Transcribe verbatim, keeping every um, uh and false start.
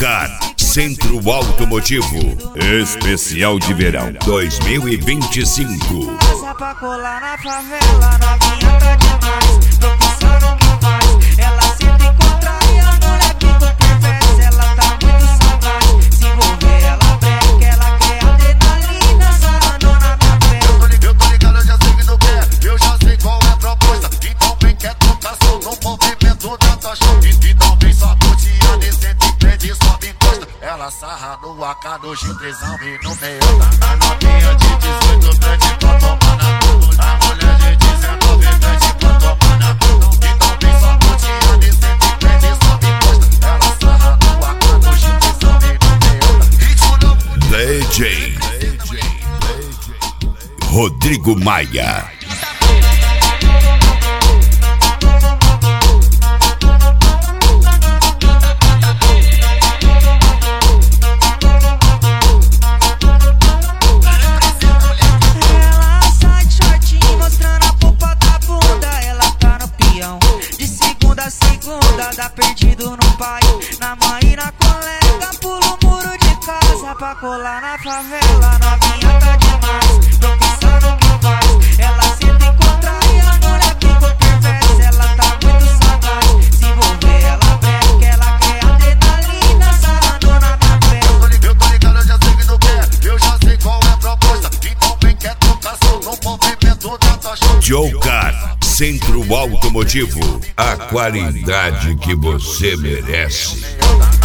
Jocar Centro Automotivo Especial de Verão dois mil e vinte e cinco. Casa pra colar na favela, novinha tá demais. Profissão no que faz, ela senta e contrai. A mulher fica perversa, ela tá muito sagaz. Se envolver ela breca, ela quer adrenalina, sarrando na minha pele. Eu tô ligado, eu já sei que tu quer, eu já sei qual é a proposta. Então vem que é trocação no movimento da tua show. Então vem só curtindo e sente e prende, sobe e encosta. Ela sarra no A K do G três e no meio da novinha de dezoito, pede pra tomar na bunda. A mulher de dezenove, pede pra tomar na bunda. Então vem só curtindo e sente e prende, sobe e encosta. Ela sarra no A K do G três e no meio da ritmo novo. D J Rodrigo Maia. Segunda, dá perdido no pai, na mãe e na colega. Pula o muro de casa pra colar na favela. Novinha tá demais, profissão no que faz. Ela senta e contrai, a mulher ficou perversa, ela tá muito sagaz. Se envolver ela breca, ela quer adrenalina, sarrando na minha pele. Eu tô ligado, eu já sei que tu quer, eu já sei qual é a proposta. Então vem que é trocação no movimento da tua show. Jocar Centro Automotivo, a qualidade que você merece.